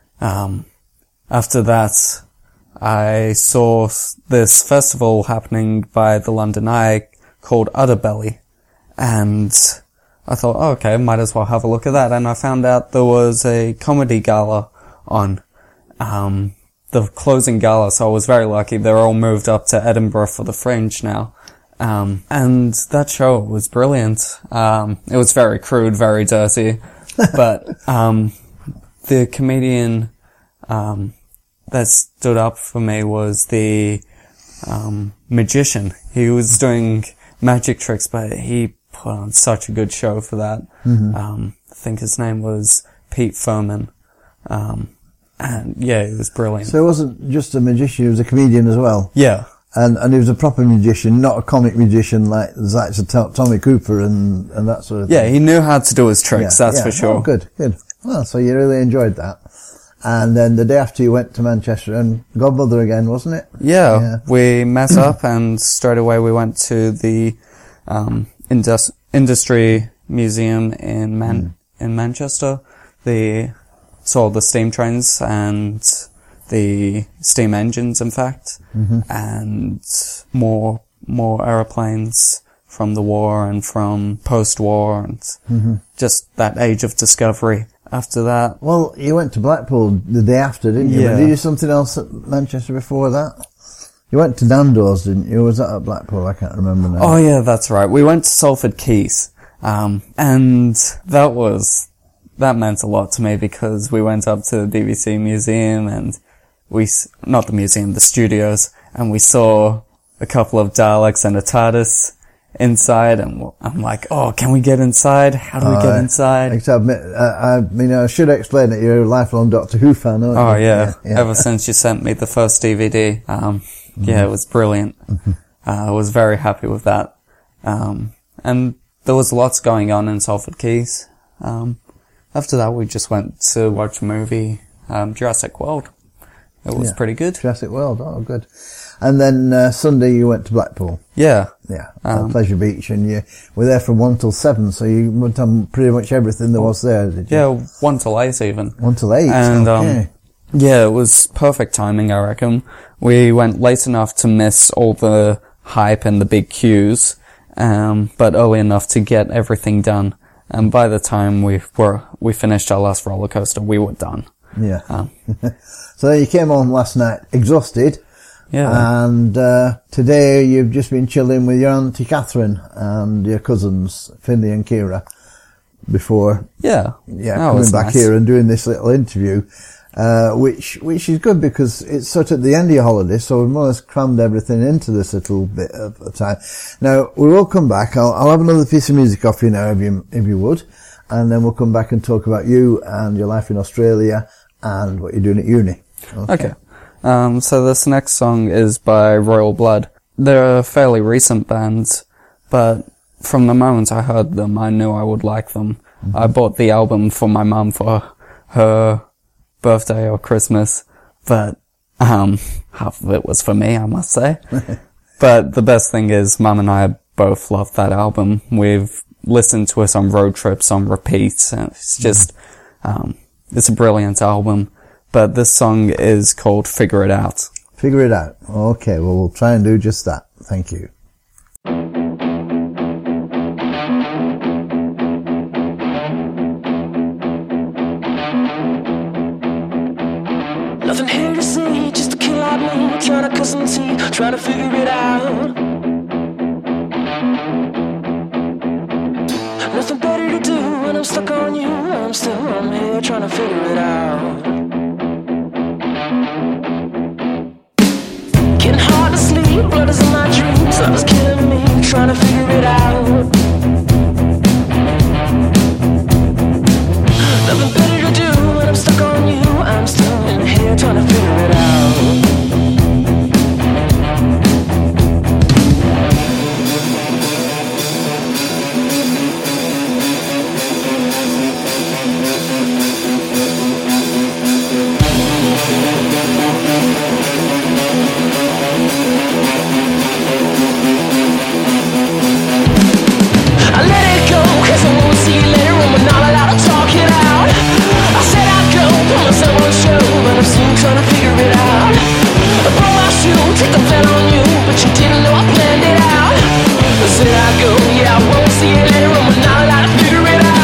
After that, I saw this festival happening by the London Eye called Udderbelly, and I thought, oh, okay, might as well have a look at that, and I found out there was a comedy gala on, the closing gala, so I was very lucky. They're all moved up to Edinburgh for the Fringe now, and that show was brilliant. It was very crude, very dirty, but, the comedian, that stood up for me was the, magician. He was doing magic tricks, but he put on such a good show for that. I think his name was Pete Furman. And yeah, it was brilliant. So it wasn't just a magician, he was a comedian as well? Yeah. And he was a proper magician, not a comic magician like the likes of Tommy Cooper and that sort of thing. Yeah, he knew how to do his tricks, that's for sure. Oh, good. Well, so you really enjoyed that. And then the day after you went to Manchester and Godmother again, wasn't it? Yeah. We met up and straight away we went to the Industry Museum in Manchester. Saw the steam trains and the steam engines, in fact, and more aeroplanes from the war and from post-war, and just that age of discovery. After that, well, you went to Blackpool the day after, didn't you? Yeah. But did you do something else at Manchester before that? You went to Nando's, didn't you? Or was that at Blackpool? I can't remember now. Oh yeah, that's right. We went to Salford Quays, and that was that meant a lot to me because we went up to the BBC Museum and not the museum, the studios, and we saw a couple of Daleks and a TARDIS inside, and I'm like, oh, can we get inside? How do we get inside? I should explain that you're a lifelong Doctor Who fan, aren't you? Oh, yeah. Ever since you sent me the first DVD, yeah, it was brilliant. I was very happy with that. And there was lots going on in Salford Quays. After that, we just went to watch a movie, Jurassic World. It was pretty good. Jurassic World, oh, good. And then Sunday you went to Blackpool. Yeah. Yeah, Pleasure Beach, and you were there from 1 till 7, so you would have done pretty much everything there was there, did you? Yeah, 1 till 8 even. 1 till 8, and, okay. Yeah, it was perfect timing, I reckon. We went late enough to miss all the hype and the big queues, but early enough to get everything done. And by the time we finished our last roller coaster, we were done. Yeah. So you came home last night exhausted. Yeah. And today you've just been chilling with your Auntie Catherine and your cousins, Finley and Kira, before coming back here and doing this little interview, which is good because it's sort of at the end of your holiday, so we've more or less crammed everything into this little bit of time. Now, we will come back. I'll have another piece of music off you now, if you would, and then we'll come back and talk about you and your life in Australia and what you're doing at uni. Okay. So this next song is by Royal Blood. They're a fairly recent band, but from the moment I heard them, I knew I would like them. Mm-hmm. I bought the album for my mum for her birthday or Christmas, but half of it was for me, I must say. But the best thing is, Mum and I both love that album. We've listened to it on road trips on repeat, and it's just, it's a brilliant album. But this song is called Figure It Out. Figure It Out. Okay, well, we'll try and do just that. Thank you. Nothing here to see, just a kill out me, trying to cut some teeth, trying to figure it out. Nothing better to do when I'm stuck on you. I'm here trying to figure it out. Getting hard to sleep, blood is in my dreams, love is killing me, trying to figure it out. Nothing better to do when I'm stuck on you. I'm still in here trying to figure it out. I let it go, 'cause I won't see you later when we're not allowed to talk it out. I said I'd go, put myself on show, but I'm still trying to figure it out. I broke my shoe, take the fell on you, but you didn't know I planned it out. I said I'd go, yeah, I won't see you later when we're not allowed to figure it out.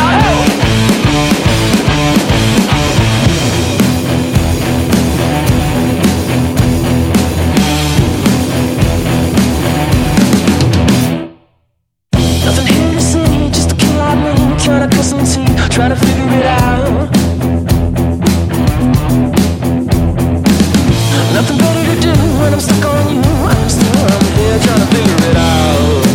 Nothing here to see, just a kill out me, trying to cut some teeth, trying to figure it out. Nothing better to do when I'm stuck on you. I'm here trying to figure it out.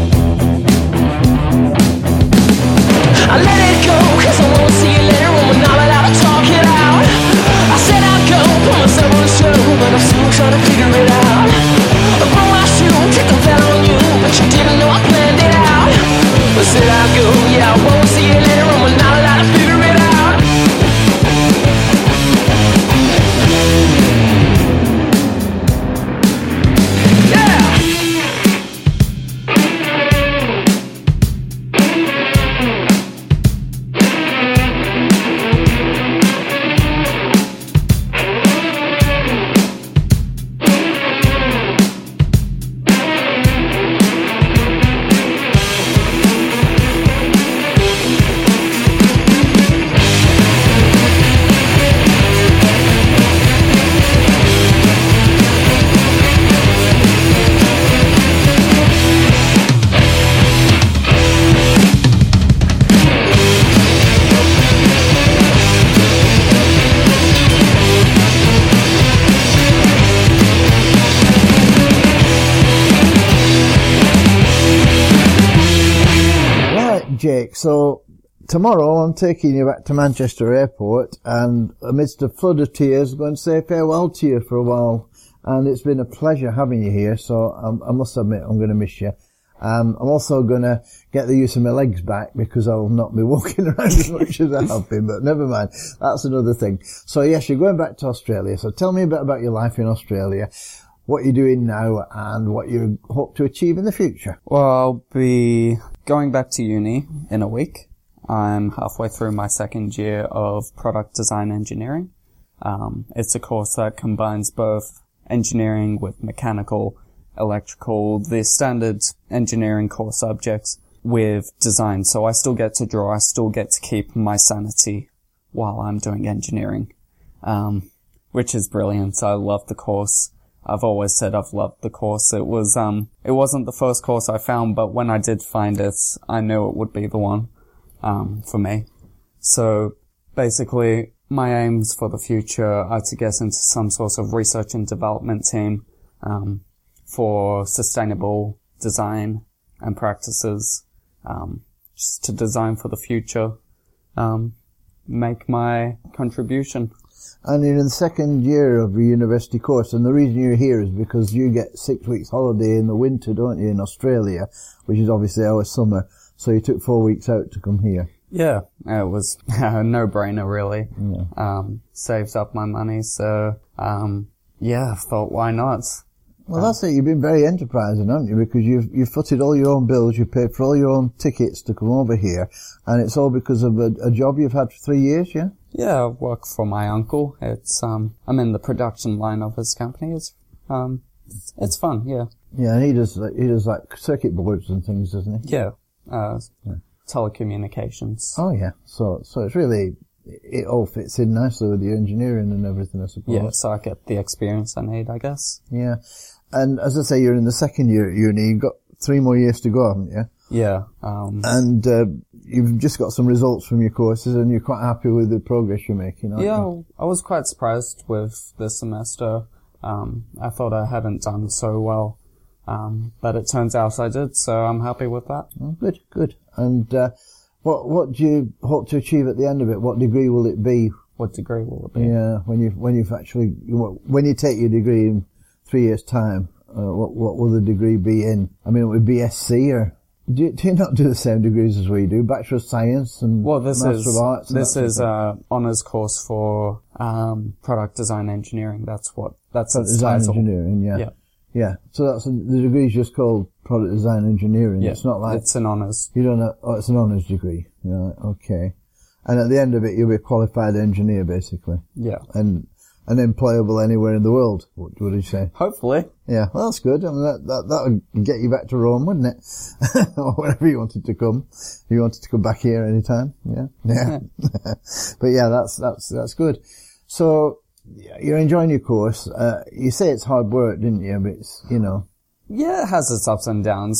I let it go, 'cause I won't see you later when we're not allowed to talk it out. I said I'd go, put myself on show, but I'm still trying to figure it out. I broke my shoe, take the fell on you, but you didn't know I planned it out. I said I'd go, yeah, I won't see you later when we're not allowed to figure it out. Jake, so tomorrow I'm taking you back to Manchester Airport and amidst a flood of tears going to say farewell to you for a while. And it's been a pleasure having you here, so I must admit I'm going to miss you. I'm also going to get the use of my legs back because I'll not be walking around as much as I have been, but never mind. That's another thing. So yes, you're going back to Australia. So tell me a bit about your life in Australia, what you're doing now and what you hope to achieve in the future. Well, I'll be going back to uni in a week. I'm halfway through my second year of product design engineering. It's a course that combines both engineering with mechanical, electrical, the standard engineering core subjects with design. So I still get to draw, I still get to keep my sanity while I'm doing engineering, which is brilliant. I love the course. I've always said I've loved the course. It wasn't the first course I found, but when I did find it, I knew it would be the one, for me. So basically, my aims for the future are to get into some sort of research and development team, for sustainable design and practices, just to design for the future, make my contribution. And you're in the second year of your university course, and the reason you're here is because you get 6 weeks holiday in the winter, don't you, in Australia, which is obviously our summer, so you took 4 weeks out to come here. Yeah, it was a no-brainer, really. Yeah. Saved up my money, so, yeah, I thought, why not? Well, that's it. You've been very enterprising, haven't you? Because you've footed all your own bills, you've paid for all your own tickets to come over here, and it's all because of a job you've had for 3 years, yeah? Yeah, I work for my uncle. It's, I'm in the production line of his company. It's fun, yeah. Yeah, and he does like circuit boards and things, doesn't he? Yeah, telecommunications. Oh yeah. So it's really, it all fits in nicely with the engineering and everything, I suppose. Yeah, so I get the experience I need, I guess. Yeah. And as I say, you're in the second year at uni. You've got 3 more years to go, haven't you? Yeah. And you've just got some results from your courses and you're quite happy with the progress you're making, aren't you? Yeah, I was quite surprised with this semester. I thought I hadn't done so well. But it turns out I did, so I'm happy with that. Oh, good. And, what do you hope to achieve at the end of it? What degree will it be? What degree will it be? Yeah, when you take your degree in 3 years' time, what will the degree be in? I mean, it would be SC or, do you not do the same degrees as we do? Bachelor of Science and Master of Arts? This is a honours course for, product design engineering. That's its design title. Engineering, yeah. Yeah. So the degree's just called product design engineering. Yeah. It's not like, it's an honours. You don't know, it's an honours degree. Yeah, okay. And at the end of it, you'll be a qualified engineer, basically. Yeah. And employable anywhere in the world, what would you say? Hopefully. Yeah. Well, that's good. I mean, that would get you back to Rome, wouldn't it? Or wherever you wanted to come. If you wanted to come back here anytime. Yeah. Yeah. But yeah, that's good. So, you're enjoying your course. You say it's hard work, didn't you? But it's, Yeah, it has its ups and downs.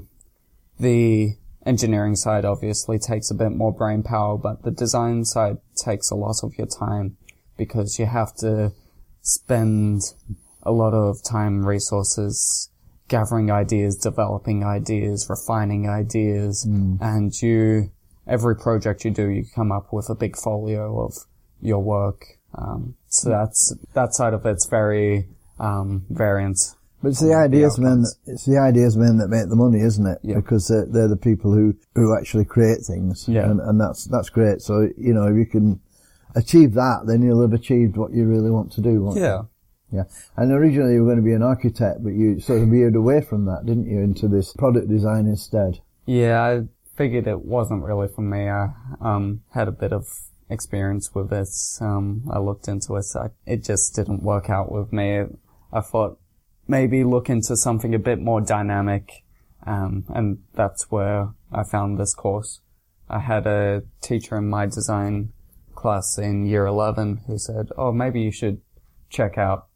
The engineering side obviously takes a bit more brain power, but the design side takes a lot of your time because you have to spend a lot of time, resources, gathering ideas, developing ideas, refining ideas, and every project you do, you come up with a big folio of your work. So that side of it's very, variant. But it's the ideas men that make the money, isn't it? Yeah. Because they're the people who actually create things. Yeah. And that's great. So, if you can achieve that, then you'll have achieved what you really want to do, won't you? Yeah. Yeah. And originally you were going to be an architect, but you sort of veered away from that, didn't you, into this product design instead? Yeah, I figured it wasn't really for me. I, had a bit of experience with it. I looked into it. It just didn't work out with me. I thought maybe look into something a bit more dynamic. And that's where I found this course. I had a teacher in my design class in year 11 who said, oh, maybe you should check out,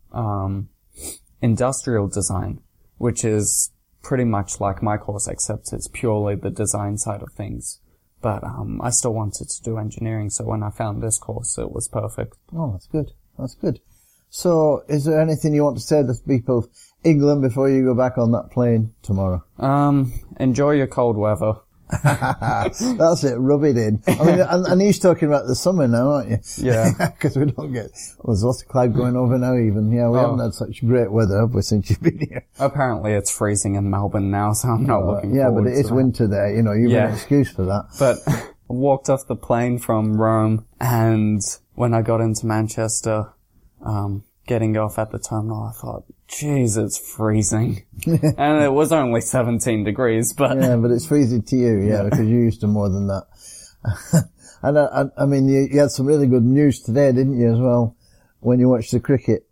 industrial design, which is pretty much like my course, except it's purely the design side of things. But, I still wanted to do engineering, so when I found this course, it was perfect. Oh, that's good. That's good. So, is there anything you want to say to the people of England before you go back on that plane tomorrow? Enjoy your cold weather. That's it, rub it in. I mean, and he's talking about the summer now, aren't you? Yeah. Because we don't get, there's lots of cloud going over now even. Yeah, we haven't had such great weather, have we, since you've been here? Apparently it's freezing in Melbourne now, so I'm not looking Yeah, forward but it is to that. winter there, you know, you've got an excuse for that. But I walked off the plane from Rome, and when I got into Manchester, getting off at the terminal, I thought, geez, it's freezing. And it was only 17 degrees, but... Yeah, but it's freezing to you, yeah, because you're used to more than that. And I mean, you had some really good news today, didn't you, as well, when you watched the cricket?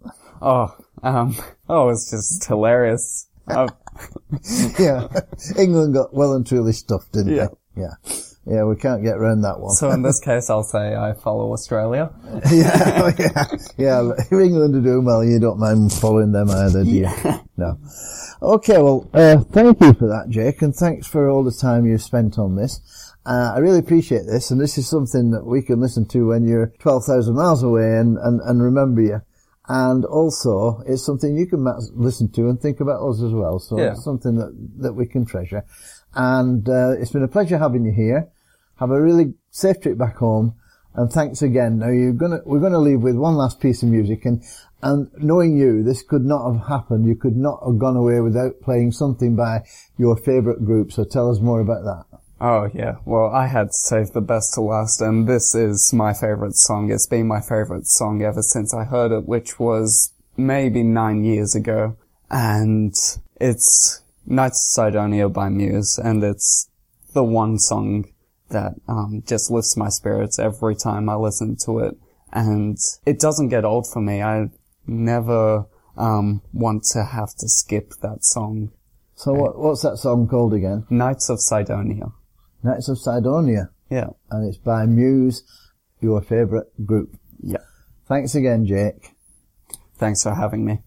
It's just hilarious. Yeah, England got well and truly stuffed, didn't Yeah. they? Yeah. Yeah, we can't get around that one. So in this case, I'll say I follow Australia. Yeah. If England are doing well, you don't mind following them either, do you? Yeah. No. Okay, well, thank you for that, Jake, and thanks for all the time you've spent on this. I really appreciate this, and this is something that we can listen to when you're 12,000 miles away and remember you. And also, it's something you can listen to and think about us as well. So Yeah. it's something that we can treasure. And it's been a pleasure having you here. Have a really safe trip back home. And thanks again. Now we're gonna leave with one last piece of music, and knowing you, this could not have happened. You could not have gone away without playing something by your favourite group. So tell us more about that. Oh, yeah. Well, I had saved the best to last, and this is my favorite song. It's been my favorite song ever since I heard it, which was maybe 9 years ago. And it's Nights of Sidonia by Muse, and it's the one song that just lifts my spirits every time I listen to it. And it doesn't get old for me. I never want to have to skip that song. So what's that song called again? Nights of Sidonia. Nights of Sidonia. Yeah. And it's by Muse, your favourite group. Yeah. Thanks again, Jake. Thanks for having me.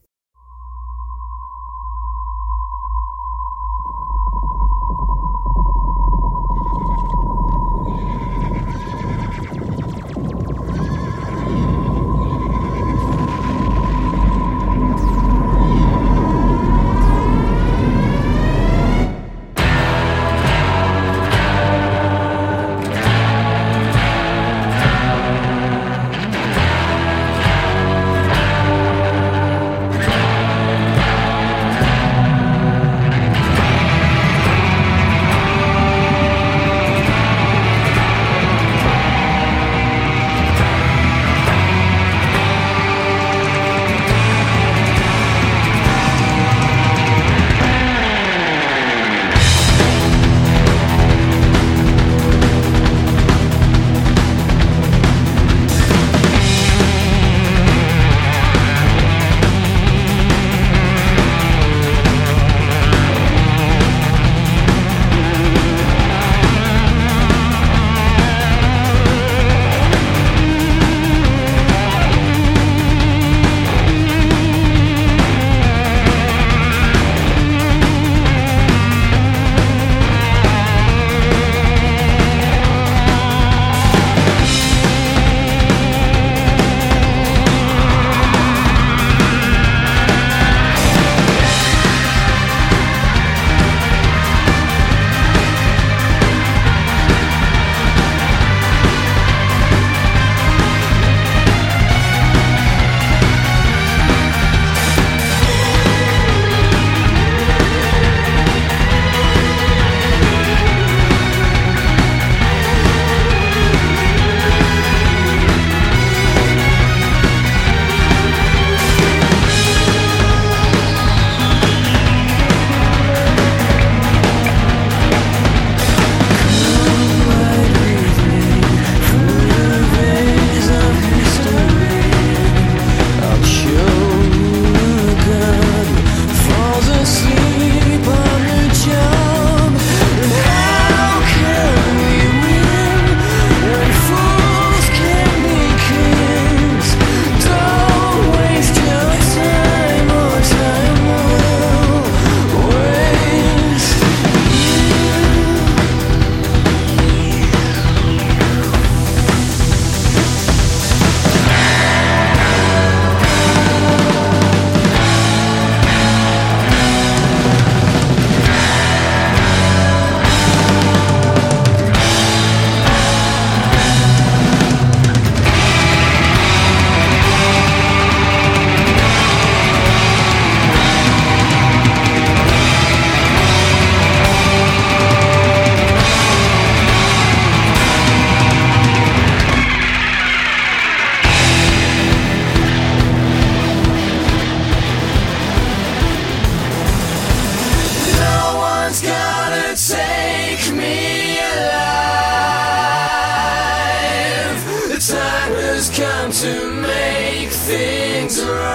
come to make things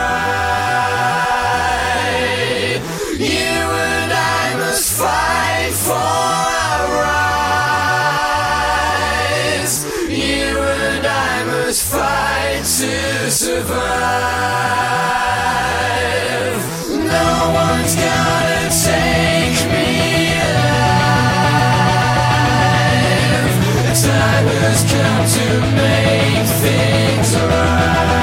right. You and I must fight for our rights. You and I must fight to survive. No one's gonna take me alive. The time has come to make things right.